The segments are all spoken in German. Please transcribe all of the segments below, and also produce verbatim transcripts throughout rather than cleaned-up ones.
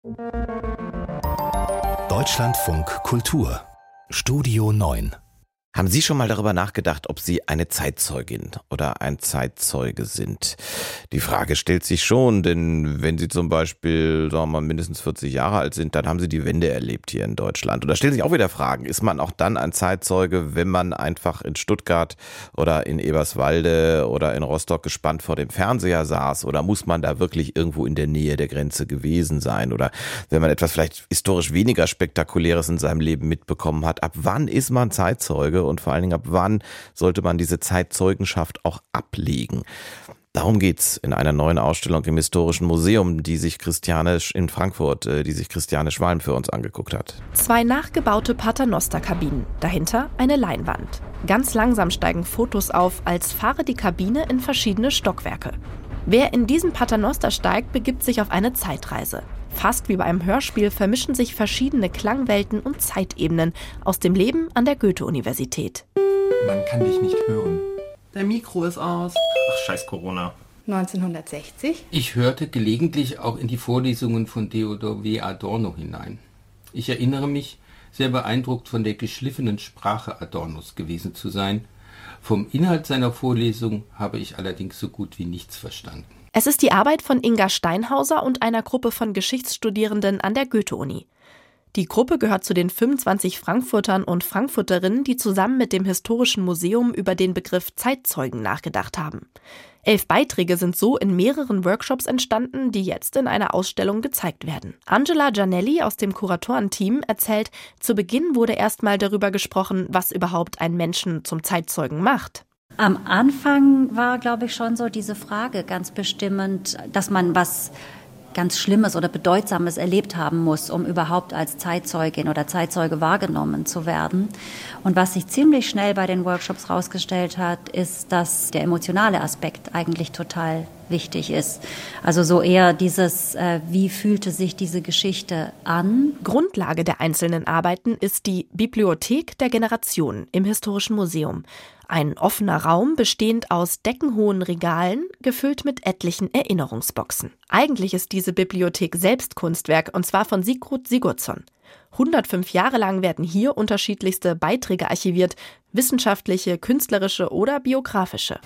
Deutschlandfunk Kultur Studio neun. Haben Sie schon mal darüber nachgedacht, ob Sie eine Zeitzeugin oder ein Zeitzeuge sind? Die Frage stellt sich schon, denn wenn Sie zum Beispiel, sagen wir mal, mindestens vierzig Jahre alt sind, dann haben Sie die Wende erlebt hier in Deutschland. Und da stellen sich auch wieder Fragen. Ist man auch dann ein Zeitzeuge, wenn man einfach in Stuttgart oder in Eberswalde oder in Rostock gespannt vor dem Fernseher saß? Oder muss man da wirklich irgendwo in der Nähe der Grenze gewesen sein? Oder wenn man etwas vielleicht historisch weniger Spektakuläres in seinem Leben mitbekommen hat, ab wann ist man Zeitzeuge? Und vor allen Dingen, ab wann sollte man diese Zeitzeugenschaft auch ablegen? Darum geht's in einer neuen Ausstellung im Historischen Museum, die sich Christiane in Frankfurt, die sich Christiane Schwalm für uns angeguckt hat. Zwei nachgebaute Paternoster-Kabinen, dahinter eine Leinwand. Ganz langsam steigen Fotos auf, als fahre die Kabine in verschiedene Stockwerke. Wer in diesen Paternoster steigt, begibt sich auf eine Zeitreise. Fast wie bei einem Hörspiel vermischen sich verschiedene Klangwelten und Zeitebenen aus dem Leben an der Goethe-Universität. Man kann dich nicht hören. Der Mikro ist aus. Ach, scheiß Corona. neunzehnhundertsechzig. Ich hörte gelegentlich auch in die Vorlesungen von Theodor W. Adorno hinein. Ich erinnere mich, sehr beeindruckt von der geschliffenen Sprache Adornos gewesen zu sein. Vom Inhalt seiner Vorlesung habe ich allerdings so gut wie nichts verstanden. Es ist die Arbeit von Inga Steinhauser und einer Gruppe von Geschichtsstudierenden an der Goethe-Uni. Die Gruppe gehört zu den fünfundzwanzig Frankfurtern und Frankfurterinnen, die zusammen mit dem Historischen Museum über den Begriff Zeitzeugen nachgedacht haben. Elf Beiträge sind so in mehreren Workshops entstanden, die jetzt in einer Ausstellung gezeigt werden. Angela Gianelli aus dem Kuratorenteam erzählt, zu Beginn wurde erstmal darüber gesprochen, was überhaupt einen Menschen zum Zeitzeugen macht. Am Anfang war, glaube ich, schon so diese Frage ganz bestimmend, dass man was ganz Schlimmes oder Bedeutsames erlebt haben muss, um überhaupt als Zeitzeugin oder Zeitzeuge wahrgenommen zu werden. Und was sich ziemlich schnell bei den Workshops rausgestellt hat, ist, dass der emotionale Aspekt eigentlich total wichtig ist. Also so eher dieses, äh, wie fühlte sich diese Geschichte an? Grundlage der einzelnen Arbeiten ist die Bibliothek der Generationen im Historischen Museum. Ein offener Raum, bestehend aus deckenhohen Regalen, gefüllt mit etlichen Erinnerungsboxen. Eigentlich ist diese Bibliothek selbst Kunstwerk, und zwar von Sigrid Sigurdsson. hundertfünf Jahre lang werden hier unterschiedlichste Beiträge archiviert, wissenschaftliche, künstlerische oder biografische.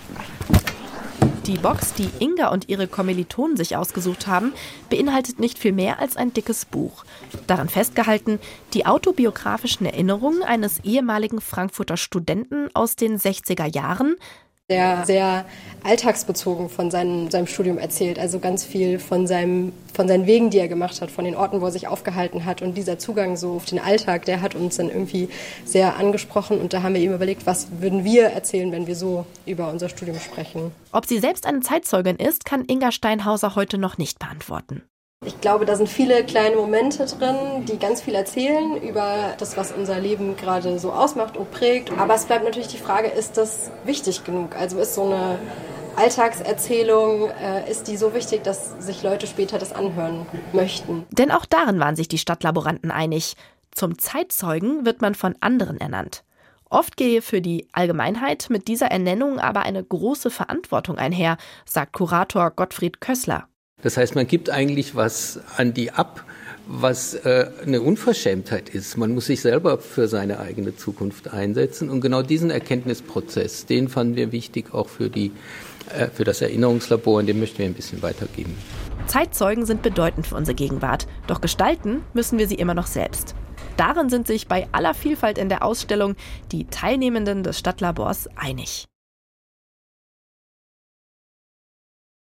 Die Box, die Inga und ihre Kommilitonen sich ausgesucht haben, beinhaltet nicht viel mehr als ein dickes Buch. Darin festgehalten die autobiografischen Erinnerungen eines ehemaligen Frankfurter Studenten aus den sechziger Jahren, der sehr alltagsbezogen von seinem, seinem Studium erzählt, also ganz viel von, seinem, von seinen Wegen, die er gemacht hat, von den Orten, wo er sich aufgehalten hat, und dieser Zugang so auf den Alltag, der hat uns dann irgendwie sehr angesprochen, und da haben wir ihm überlegt, was würden wir erzählen, wenn wir so über unser Studium sprechen. Ob sie selbst eine Zeitzeugin ist, kann Inga Steinhauser heute noch nicht beantworten. Ich glaube, da sind viele kleine Momente drin, die ganz viel erzählen über das, was unser Leben gerade so ausmacht und prägt. Aber es bleibt natürlich die Frage, ist das wichtig genug? Also ist so eine Alltagserzählung, äh, ist die so wichtig, dass sich Leute später das anhören möchten? Denn auch darin waren sich die Stadtlaboranten einig. Zum Zeitzeugen wird man von anderen ernannt. Oft gehe für die Allgemeinheit mit dieser Ernennung aber eine große Verantwortung einher, sagt Kurator Gottfried Kössler. Das heißt, man gibt eigentlich was an die ab, was äh, eine Unverschämtheit ist. Man muss sich selber für seine eigene Zukunft einsetzen. Und genau diesen Erkenntnisprozess, den fanden wir wichtig, auch für, die, äh, für das Erinnerungslabor, und den möchten wir ein bisschen weitergeben. Zeitzeugen sind bedeutend für unsere Gegenwart, doch gestalten müssen wir sie immer noch selbst. Darin sind sich bei aller Vielfalt in der Ausstellung die Teilnehmenden des Stadtlabors einig.